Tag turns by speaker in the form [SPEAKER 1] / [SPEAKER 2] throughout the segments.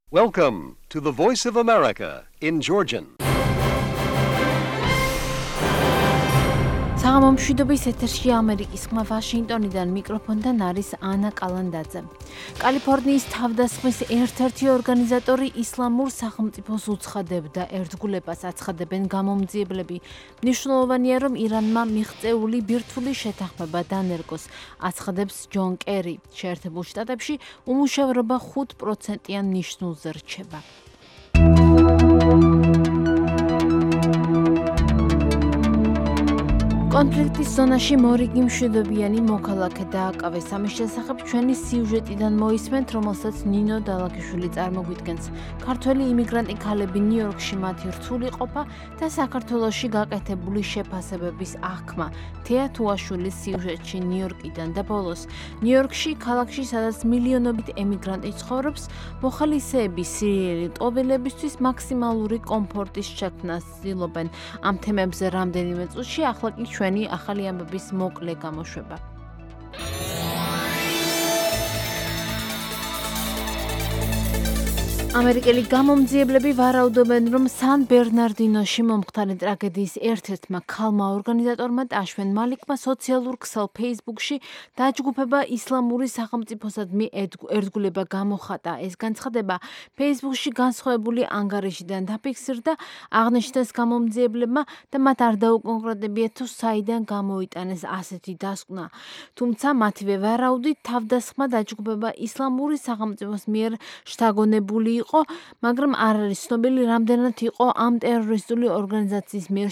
[SPEAKER 1] Welcome to the Voice of America in Georgian.
[SPEAKER 2] საღამომშვიდობის ეთერში ამერიკის ხმა ვაშინგტონიდან მიკროფონთან არის ანა კალანდაძე. კალიფორნიის თავდასხმის ერთ-ერთი ორგანიზატორი ისლამურ სახელმწიფოს უცხადებდა ერთგულებას აცხადებენ გამომძიებლები. მნიშვნელოვანია, რომ ირანმა მიღწეული ბირთვული შეთანხმება დანერგოს, აცხადებს ჯონ კერი. შეერთებულ შტატებში უმუშევრობა 5%-იან ნიშნულზე რჩება. კონფლიქტის ზონაში მორიგი მშვიდობიანი მოქალაქე დააკავეს. ამის შესახებ ჩვენი სიუჟეტიდან მოისმენთ, რომელსაც ნინო დალაგიშვილი წარმოგვიდგენს. ქართველი იმიგრანტი ქალები ნიუ-იორკში მათი რთული ყოფა და საქართველოში გაკეთებული შეფასებების აღქმა. თეა თუაშვილის სიუჟეტში ნიუ-იორკიდან და ბოლოს. ნიუ-იორკში, ქალაქში, სადაც მილიონობით ემიგრანტი ცხოვრობს, მოხალისეები სირიელი ტყუილებისთვის მაქსიმალური კომფორტის შექმნას ცდილობენ. ამ თემებზე რამდენიმე წუთში ახლა კი ჩვენი ახალი ამბების მოკლე გამოშვება. ამერიკელი გამომძიებლები ვარაუდობენ, რომ სან ბერნარდინოში მომხდარი ტრაგედიის ერთ-ერთმა ქალმა ორგანიზატორმა ტაშვენ მალიკმა სოციალურ ქსელ Facebook-ში დაჯგუფება ისლამური სახელმწიფოსადმი ერთგულება გამოხატა. ეს განცხადება Facebook-ში განსხვავებული ანგარიშიდან დაფიქსირდა, აღნიშნეს გამომძიებლებმა და მათ არ დაუკონკრეტებიათ, თუ საიდან გამოიტანეს ასეთი დასკვნა. თუმცა მათივე ვარაუდით თავდასხმა დაჯგუფება ისლამური სახელმწიფოს მიერ შთაგონებული მაგრამ არ არის ცნობილი, რამდენად იყო ამ ტერორისტული ორგანიზაციის მიერ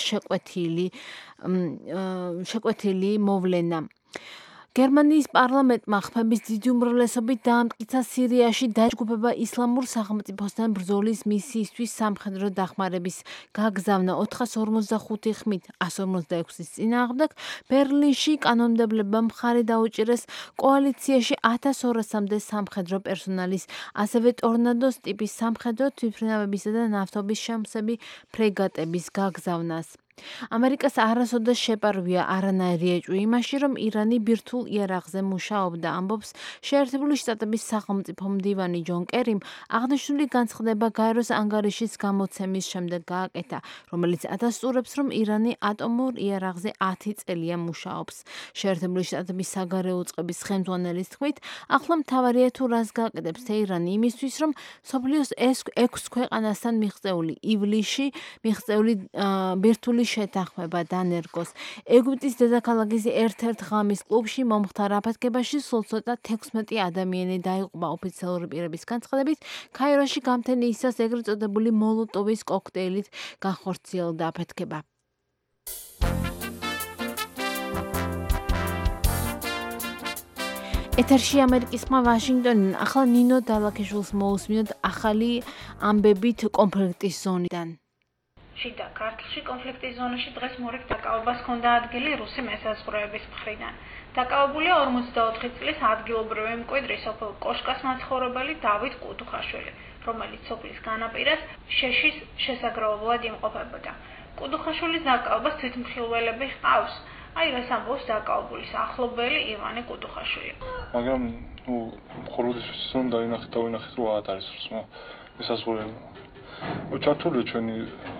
[SPEAKER 2] შეკვეთილი მოვლენა. გერმანიის პარლამენტმა ხმების დიდი უმრავლესობით დაამტკიცა სირიაში დაჯგუფება ისლამურ სახელმწიფოსთან ბრძოლის მისიისთვის სამხედრო დახმარების გაგზავნა 455 ხმით 156-ის წინააღმდეგ. ბერლინში კანონმდებლებმა მხარი დაუჭირეს კოალიციაში 1200-მდე სამხედრო პერსონალის, ასევე ტორნადოს ტიპის სამხედრო თვითმფრინავებისა და ნავთობის შემცები ფრეგატების გაგზავნას. ამერიკას არასოდეს შეპარვია არანაირი ეჭვი იმაში, რომ ირანი ბირთვულ იარაღზე მუშაობდა, ამბობს შეერთებული შტატების სახელმწიფო მდივანი ჯონ კერიმ. აღნიშნული განცხადება გაეროს ანგარიშის გამოცემის შემდეგ გააკეთა, რომელიც ადასტურებს, რომ ირანი ატომურ იარაღზე 10 წელია მუშაობს. შეერთებული შტატების საგარეო წყების ხელმძღვანელის თქმით, ახლა მთავარია თუ რას გააკეთებს თეირანი იმისთვის, რომ მსოფლიოს 6 ქვეყანასთან მიღწეული ივლისში მიღწეული ბირთვული შეთანხმება დანერგოს. ეგვიპტის დედაქალაქის ერთ-ერთ ღამის კლუბში მომხდარ აფეთქებაში სულ ცოტა 16 ადამიანი დაიღუპა. ოფიციალური პირების განცხადებით, ქაიროში გამთენიისას ეგრეთ წოდებული მოლოტოვის კოქტეილით განხორციელდა აფეთქება. ეთერში ამერიკის ხმა ვაშინგტონიდან ახლა ნინო დალაგიშვილს მოусმინოთ ახალი ამბებით კონფლიქტის ზონიდან.
[SPEAKER 3] შიდა ქართლში კონფლიქტის ზონაში დღეს მორიგ დაკავებას ჰქონდა ადგილი რუსი მესაზღვრეების მხრიდან. დაკავებულია 44 წლის ადგილობრივი მკვიდრი სოფელ კოშკას მაცხოვრებელი დავით კუდუხაშვილი, რომელიც სოფლის განაპირას შეშის შესაგროვებლად იმყოფებოდა. კუდუხაშვილის დაკავებას თვითმხილველები ჰყავს. აი რას ამბობს დაკავებულის ახლობელი ივანე კუდუხაშვილი.
[SPEAKER 4] მაგრამ მხოლოდ ის რომ დავინახეთ რომ არის რუსმა მესაზღვრეები. ჩართულია ჩვენი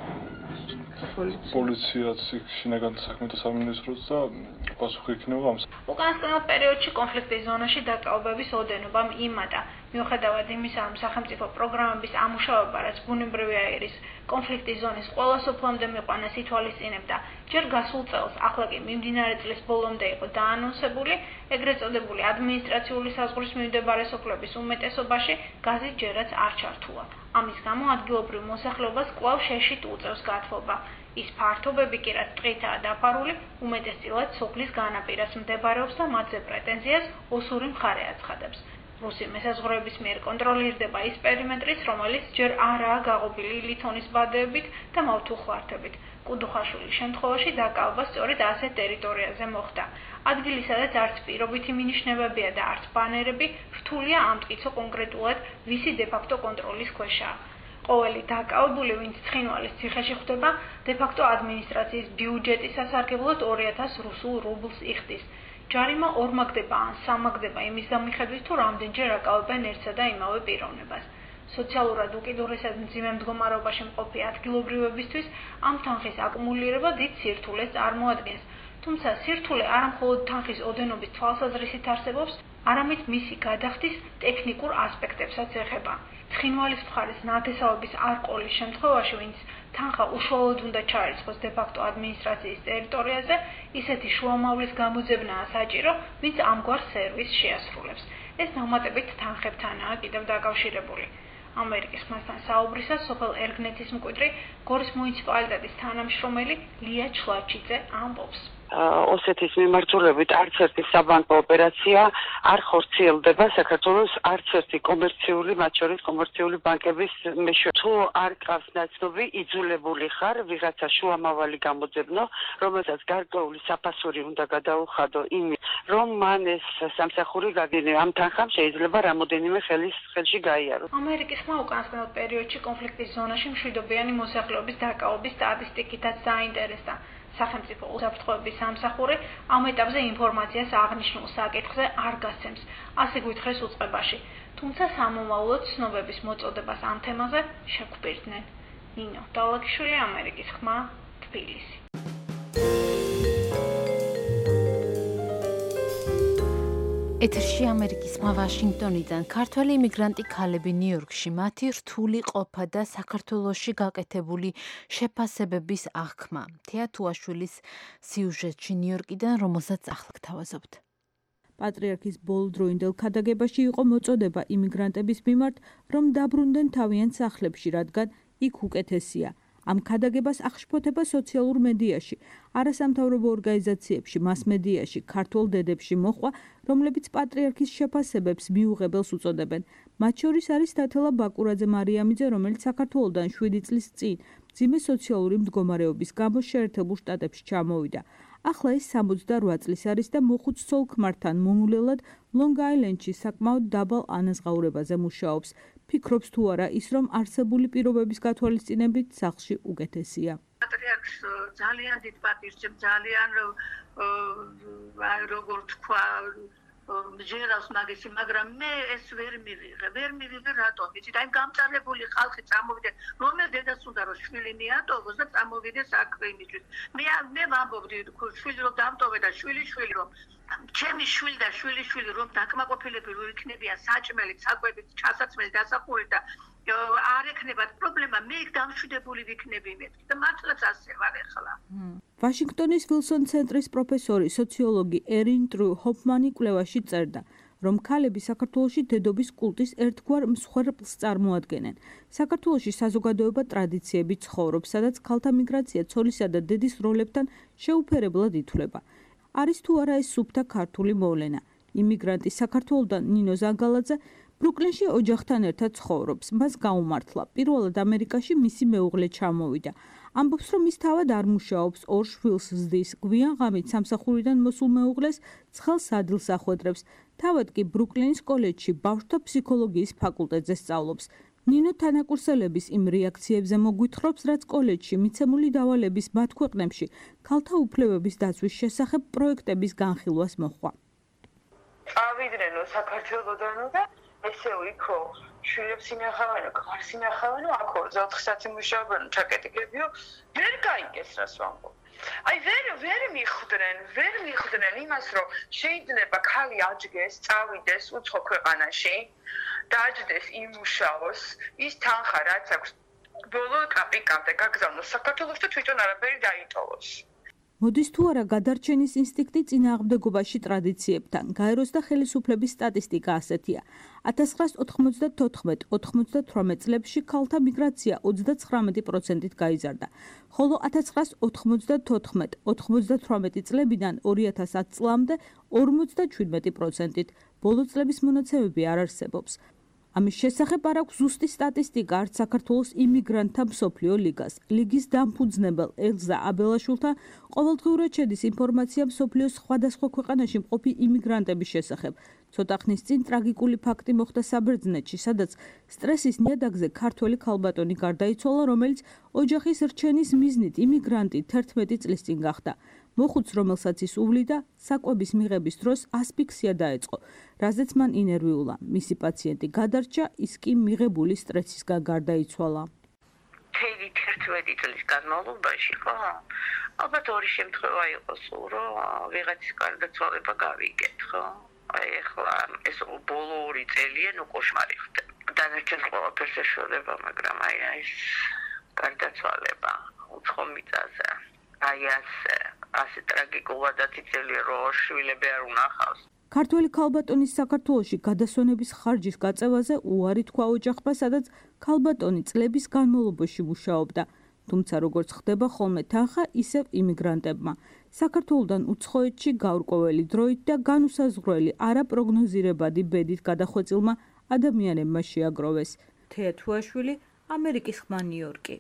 [SPEAKER 4] პოლიციაც შინაგან საქმეთა სამინისტროც და პასუხი იქნება ამ.
[SPEAKER 3] უკანასკნელ პერიოდში კონფლიქტის ზონაში დაკავებების ოდენობამ იმატა. მიუხედავად იმისა, რომ სახელმწიფო პროგრამების ამუშავება, რაც ბუნებრივია ერის კონფლიქტის ზონის ყველა სოფლამდე მიყვანას ითვალისწინებდა, ჯერ გასულ წელს, ახლა კი მიმდინარე წლის ბოლომდე იყო დაანონსებული, ეგრეთ წოდებული ადმინისტრაციული საზღვრის მიმდებარე სოფლების უმეტესობაში გაზი ჯერაც არ ჩართულა. ამის გამო ადგილობრივ მოსახლეობას კვლავ შეშით უწევს გათბობა. ის ფართობები კი რაც ტყითაა დაფარული, უმეტესწილად სოფლის განაპირას მდებარეობს და მათზე პრეტენზიას ოსური მხარე აცხადებს. რუსი მესაზღვრეების მიერ კონტროლირდება ის პერიმეტრიც, რომელიც ჯერ არაა გაღობილი ლითონის ბადეებით და მავთუხვართებით. კუდუხაშვილის შემთხვევაში დაკავება სწორედ ასეთ ტერიტორიაზე მოხდა. ადგილი, სადაც არც პირობითი მინიშნებებია და არც ბანერები, რთულია ამტკიცო კონკრეტულად, ვისი დე-ფაქტო კონტროლის ქვეშაა. ყოველი დაკავებული, ვინც ცხინვალის ციხეში ხვდება, დე-ფაქტო ადმინისტრაციის ბიუჯეტის სასარგებლოდ 2000 რუსულ რუბლს იხდის. ჯარიმა ორმაგდება ან სამაგდება იმის გამიხედვით, თუ რამდენჯერ აკავებენ ერთსა და იმავე პიროვნებას. სოციალურად უკიდურესად მძიმე მდგომარეობაში მყოფი ადგილობრივებისთვის ამ თანხის აკუმულირება დიდ სირთულეს წარმოადგენს. თუმცა სირთულე არა მხოლოდ თანხის ოდენობის თვალსაზრისით არსებობს, არამედ მისი გადახდის ტექნიკურ ასპექტებსაც ეხება. ცხინვალის მხარის ნათესავების არ ყოლის შემთხვევაში, ვინც თანხა უშუალოდ უნდა ჩაირიცხოს დე-ფაქტო ადმინისტრაციის ტერიტორიაზე, ისეთი შუამავლის გამოძებნაა საჭირო, ვინც ამგვარ სერვისს შეასრულებს. ეს დამატებით თანხებთანაა კიდევ დაკავშირებული. ამერიკის ხმასთან საუბრისას სოფელ ერგნეთის მკვიდრი გორის მუნიციპალიტეტის თანამშრომელი ლია ჩლაჩიძე ამბობს.
[SPEAKER 5] ოსეთის მიმართულებით არც ერთი საბანკო ოპერაცია არ ხორციელდება საქართველოს არც ერთი კომერციული, მათ შორის კომერციული ბანკების მეშვეობით. თუ არ გყავს ნაცნობი, იძულებული ხარ ვიღაცა შუამავალი გამოძებნო, რომელსაც გარკვეული საფასური უნდა გადაუხადო იმის, რომ მან ეს სამსახური გაგინე. ამ თანხამ შეიძლება რამოდენიმე ხელში გაიაროს.
[SPEAKER 3] ამერიკის ხმა უკანასკნელ პერიოდში კონფლიქტის ზონაში მშვიდობიანი მოსახლეობის დაკავების სტატისტიკითაც დაინტერესდა. სახელმწიფო უსაფრთხოების სამსახური ამ ეტაპზე ინფორმაციას აღნიშნულ საკითხზე არ გასცემს, ასე გვითხრეს უწყებაში. თუმცა სამომავლოდ ცნობების მოწოდებას ამ თემაზე შეგვბერძნენ. ნინო დალაგიშვილი, ამერიკის ხმა, თბილისი.
[SPEAKER 2] ეთერში ამერიკის ხმა ვაშინგტონიდან. ქართველი იმიგრანტი ქალები ნიუ-იორკში მათი რთული ყოფა და საქართველოში გაკეთებული შეფასებების აღქმა. თეა თუაშვილის სიუჟეტში ნიუ-იორკიდან, რომელსაც ახლა გთავაზობთ.
[SPEAKER 6] პატრიარქის ბოლოდროინდელ ქადაგებაში იყო მოწოდება იმიგრანტების მიმართ, რომ დაბრუნდნენ თავიანთ სახლებში, რადგან იქ უკეთესია. ამ ქადაგებას აღშფოთება სოციალურ მედიაში, არასამთავრობო ორგანიზაციებში, მასმედიაში, ქართველ დედებში მოხვა, რომლებიც პატრიარქის შეფასებებს მიუღებელს უწოდებენ. მათ შორის არის თათელა ბაკურაძე მარიამიძე, რომელიც საქართველოდან 7 წლის წინ მძიმე სოციალური მდგომარეობის გამო შეერთებულ შტატებში ჩამოვიდა. ახლა ის 68 წლის არის და მოხუც ცოლ-ქმართან მომულელად ლონგ-აილენდში საკმაოდ დაბალ ანაზღაურებაზე მუშაობს. ფიქრობს თუ არა ის, რომ არსებული პირობების გათვალისწინებით სახლში უკეთესია.
[SPEAKER 7] პატრიარქს ძალიან დიდ პატივს ძალიან როგორ თქვა ჯერავს მაგისი, მაგრამ მე ეს ვერ მივიღე რატომ? იცით, აი გამწარებული ხალხი წამოვიდა, რომელ დედას უნდა რომ შვილი მიატოვოს და წამოვიდეს აქ იმისთვის. მე ვამბობდი, შვილი რომ დამტოვე და შვილი რომ ჩემი შვილი და შვილი რომ დაკმაყოფილები რო იქნებიან საჭმელი, საკვებით, ჩასაცმელი, დასახური და არ ექნებათ პრობლემა, მე იქ დამშვიდებული ვიქნები მეთქი და მართლაც ასე ვარ ახლა.
[SPEAKER 6] ვაშინგტონის ვილსონ ცენტრის პროფესორი, სოციოლოგი ერინ ტრუ ჰოფმანი კვლევაში წერდა, რომ ქალები საქართველოში დედობის კულტის ერთგვარ მსხვერპლს წარმოადგენენ. საქართველოში საზოგადოება ტრადიციებით ცხოვრობს, სადაც ქალთა მიგრაცია ცოლისა და დედის როლებთან შეუფერებლად ითვლება. არის თუ არა ეს სუფთა ქართული მოვლენა. იმიგრანტი საქართველოდან ნინო ზანგალაძე ბრუკლინში ოჯახთან ერთად ცხოვრობს. მას გაუმართლა. პირველად ამერიკაში მისი მეუღლე ჩამოვიდა. ამბობს, რომ ის თავად არ მუშაობს, ორ შვილს ზრდის. გვიან ღამით სამსახურიდან მოსულ მეუღლეს ცხელს ადილს ახვედრებს. თავად კი ბრუკლინის კოლეჯში ბავშვთა ფსიქოლოგიის ფაკულტეტზე სწავლობს. ნინო თანაკურსელების იმ რეაქციებზე მოგვითხრობს, რაც კოლეჯში მიცემული დავალების მათ ქვეყნებში ქალთა უფლებების დაცვის შესახებ პროექტების განხილვას მოჰყვა.
[SPEAKER 5] წავიდნენ საქართველოდანო და ესე იქო შვილებს ინახავენ, ქმარს ინახავენ, აქ 4 საათი მუშაობენ, ჩაკეტიკებიო, ვერ გაიგეს რას ვამბობ. აი ვერ მიხვდნენ იმას, რომ შეიძლება ქალი აჯგეს, წავიდეს უცხო ქვეყანაში, დააჯდეს იმუშაოს, ის თანხა რაც აქვს ბოლო კაპიკამდე გაგზავნოს საქართველოს და თვითონ არაფერი დაიტოვოს.
[SPEAKER 6] მოდის თუ არა გადარჩენის ინსტინქტი წინააღმდეგობაში ტრადიციებთან. გაეროს და ხელისუფლების სტატისტიკა ასეთია. 1994-98 წლებში ქალთა მიგრაცია 39%-ით გაიზარდა, ხოლო 1994-98 წლებიდან 2010 წლამდე 57%-ით. ბოლო წლების მონაცემები არ არსებობს. ამის შესახებ არ აქვს ზუსტი სტატისტიკა არც საქართველოს იმიგრანტთა მსოფლიო ლიგას. ლიგის დამფუძნებელ ელზა აბელაშვილთან ყოველდღიურად შედის ინფორმაცია მსოფლიოს სხვადასხვა ქვეყანაში მყოფი იმიგრანტების შესახებ. ცოტა ხნის წინ ტრაგიკული ფაქტი მოხდა საბერძნეთში, სადაც სტრესის ნიადაგზე ქართველი ქალბატონი გარდაიცვალა, რომელიც ოჯახის რჩენის მიზნით იმიგრანტი 11 წლის წინ გახდა. მოხუც, რომელსაც ის უვლიდა, საკვების მიღების დროს ასფიქსია დაეწყო, რაზეც მან ინერვიულა. მისი პაციენტი გადარჩა, ის კი მიღებული სტრესისგან გარდაიცვალა.
[SPEAKER 5] მთელი 11 წლის განმავლობაში, ხო? ალბათ ორი შემთხვევა იყო სულ, რომ ვიღაცის გარდაცვალება გავიგეთ, ხო? აი ახლა ეს ბოლო 2 წელია ნუ კოშმარი ხდება. დანარჩენ ყველაფერს ეშველება, მაგრამ აი ეს გარდაცვალება უცხო მიწაზე. აი ასე ტრაგიკულად აწიწელია, რომ შვილები არ უნახავს.
[SPEAKER 6] ქართველი ქალბატონის საქართველოში გადასვენების ხარჯის გაწევაზე უარი თქვა ოჯახმა, სადაც ქალბატონი წლების განმავლობაში მუშაობდა. თუმცა როგორც ხდება ხოლმე თანხა ისევ იმიგრანტებმა. საქართველოდან უცხოეთში გაურკვეველი დროით და განუსაზღვრელი არაპროგნოზირებადი ბედით გადახვეწილმა ადამიანებმა შეაგროვეს. თეა თუაშვილი, ამერიკის ხმა, ნიუ-იორკი.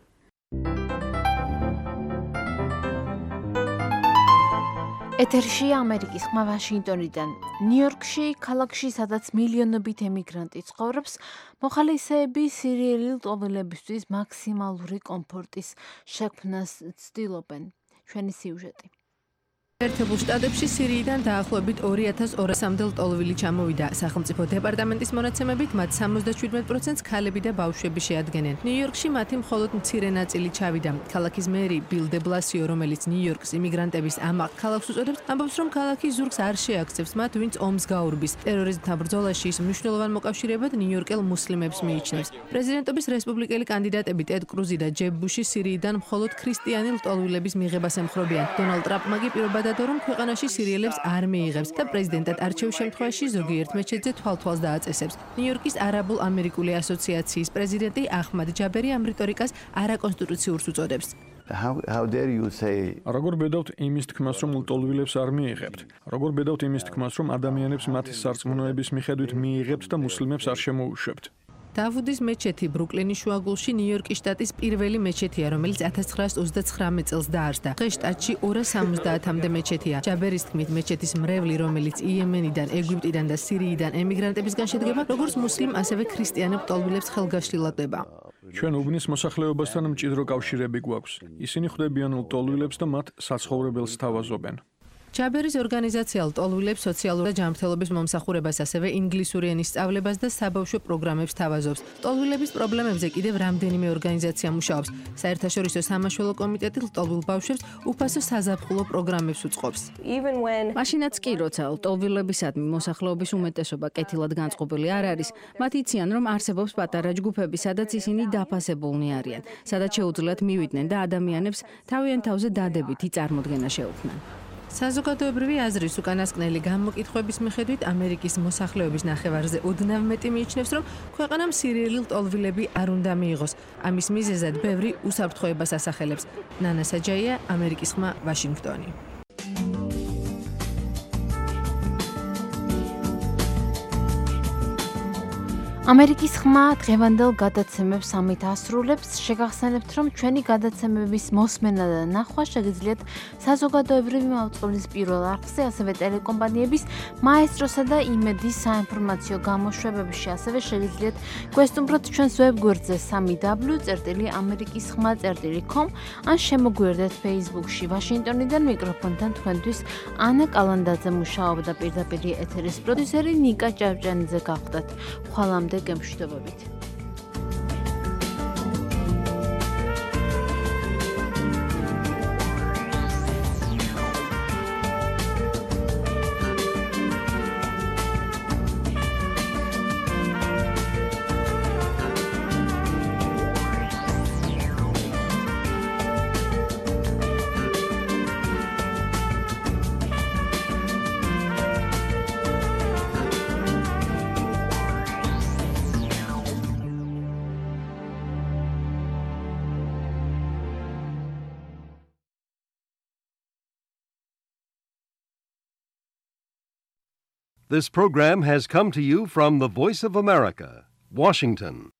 [SPEAKER 2] ეთერში ამერიკის ხმა ვაშინგტონიდან. ნიუ-იორკში, ქალაქში, სადაც მილიონობით ემიგრანტი ცხოვრობს, მოხალისეები სირიელი ლტოლვილებისთვის მაქსიმალური კომფორტის შექმნას ცდილობენ. ჩვენი სიუჟეტი.
[SPEAKER 8] ერთებულ შტატებში სირიიდან დაახლოებით 2200-მდე ლტოლვილი ჩამოვიდა. სახელმწიფო დეპარტამენტის მონაცემებით მათ 77%-ს ქალები და ბავშვები შეადგენენ. ნიუ-იორკში მათი მხოლოდ მცირე ნაწილი ჩავიდა. ქალაქის მერი ბილ დე ბლასიო, რომელიც ნიუ-იორკს იმიგრანტების ამაყ ქალაქს უწოდებს, ამბობს, რომ ქალაქი ზურგს არ შეაქცევს მათ, ვინც ომს გაურბის. ტერორიზმთან ბრძოლაში ის მნიშვნელოვან მოკავშირეებად ნიუ-იორკელ მუსლიმებს მიიჩნევს. პრეზიდენტობის რესპუბლიკელი კანდიდატები ტედ კრუზი და ჯებ ბუში სირიიდან მხოლოდ ქრისტიანი ლტოლვილების მიღებას ემხრობიან. დონალდ ტრამპმა კი პირობა რომ ქვეყანაში სირიელებს არ მიიღებს და პრეზიდენტად არჩევის შემთხვევაში ზოგიერთ მეჩეთზე თვალთვალს დააწესებს. ნიუ-იორკის არაბულ ამერიკული ასოციაციის პრეზიდენტი აჰმად ჯაბერი ამ რიტორიკას არაკონსტიტუციურს უწოდებს.
[SPEAKER 4] როგორ ბედავთ იმის თქმას, რომ ლტოლვილებს არ მიიღებთ? როგორ ბედავთ იმის თქმას, რომ ადამიანებს მათი სარწმუნოების მიხედვით მიიღებთ და მუსლიმებს არ შემოუშვებთ?
[SPEAKER 8] დავუდის მეჩეთი ბრუკლინის შუაგულში ნიუ-იორკის შტატის პირველი მეჩეთია, რომელიც 1929 წელს დაარსდა. დღეს შტატში 270-მდე მეჩეთია. ჯაბერის თქმით, მეჩეთის მრევლი, რომელიც იემენიდან, ეგვიპტიდან და სირიიდან ემიგრანტებისგან შედგება, როგორც მუსლიმ, ასევე ქრისტიან ლტოლვილებს ხელგაშლილადდება.
[SPEAKER 4] ჩვენ უბნის მოსახლეობასთან მჭიდრო კავშირები გვაქვს. ისინი ხვდებიან ლტოლვილებს და მათ საცხოვრებელს თავაზობენ.
[SPEAKER 8] ჯაბერის ორგანიზაცია ლტოლვილებს სოციალურ და ჯანმრთელობის მომსახურებას, ასევე ინგლისური ენის სწავლებას და საბავშვო პროგრამებს თავაზობს. ლტოლვილების პრობლემებზე კიდევ რამდენიმე ორგანიზაცია მუშაობს. საერთაშორისო სამაშველო კომიტეტი ლტოლვილ ბავშვებს უფასო საზაფხულო პროგრამებს უწყობს.
[SPEAKER 9] მაშინაც კი, როცა ლტოლვილებისადმი მოსახლეობის უმეტესობა კეთილად განწყობილი არ არის, მათ იციან, რომ არსებობს პატარა ჯგუფები, სადაც ისინი დაფასებულნი არიან, სადაც შეუძლიათ მივიდნენ და ადამიანებს თავიანთ თავზე დადებითი წარმოდგენა შეუქმნან.
[SPEAKER 8] საზოგადოებრივი აზრის უკანასკნელი გამოკითხვების მიხედვით ამერიკის მოსახლეობის ნახევარზე ოდნავ მეტი მიიჩნევს, რომ ქვეყანამ სირიელი ლტოლვილები არ უნდა მიიღოს. ამის მიზეზად ბევრი უსაფრთხოებას ასახელებს. ნანა საჯაია, ამერიკის ხმა, ვაშინგტონი.
[SPEAKER 2] ამერიკის ხმა დღევანდელ გადაცემებს ამით ასრულებს. შეგახსენებთ, რომ ჩვენი გადაცემების მოსმენა და ნახვა შეგიძლიათ საზოგადოებრივი მაუწყებლის პირველ არხზე, ასევე ტელეკომპანიების მაესტროსა და იმედის საინფორმაციო გამოშვებებში, ასევე შეგიძლიათ გვესტუმროთ ჩვენს ვებგვერდზე www.amerikisxma.com ან შემოგვიერთდეთ Facebook-ში. ვაშინგტონიდან მიკროფონთან თქვენთვის ანა კალანდაძე მუშაობდა, პირდაპირ ეთერის პროდიუსერი ნიკა ჭავჭანიძე გახლდათ. ხვალამდე გემშვიდობებით.
[SPEAKER 1] This program has come to you from the Voice of America, Washington.